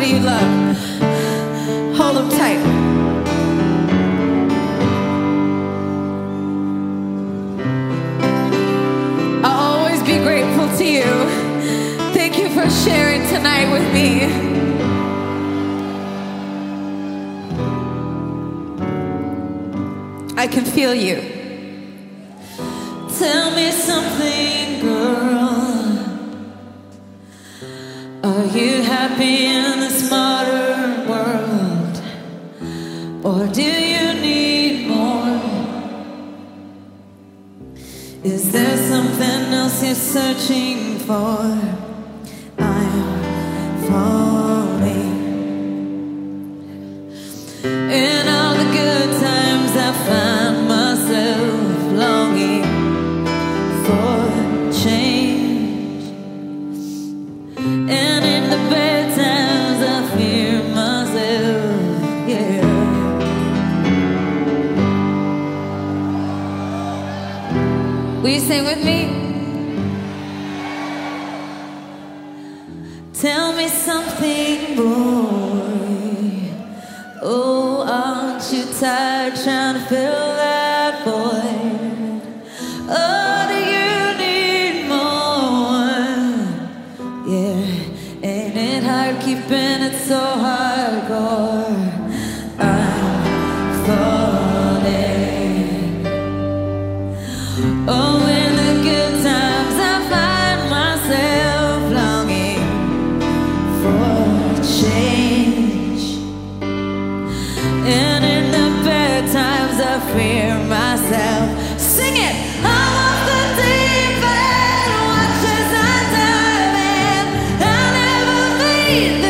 you love. Hold them tight. I'll always be grateful to you. Thank you for sharing tonight with me. I can feel you. Tell me something, girl. Are you happy in this modern world? Or do you need more? Is there something else you're searching for? I'm falling. In all the good times I find myself longing for change, and in the bad times I fear myself, yeah. Will you sing with me? Tell me something, boy. Oh, aren't you tired trying to fill that void? Oh, do you need more? Yeah, ain't it hard keeping it so hardcore? I'm falling. Oh, in the good times I find myself longing for change, and in the bad times I fear myself. Sing it! I'm off the deep end, watch as I dive in. I never made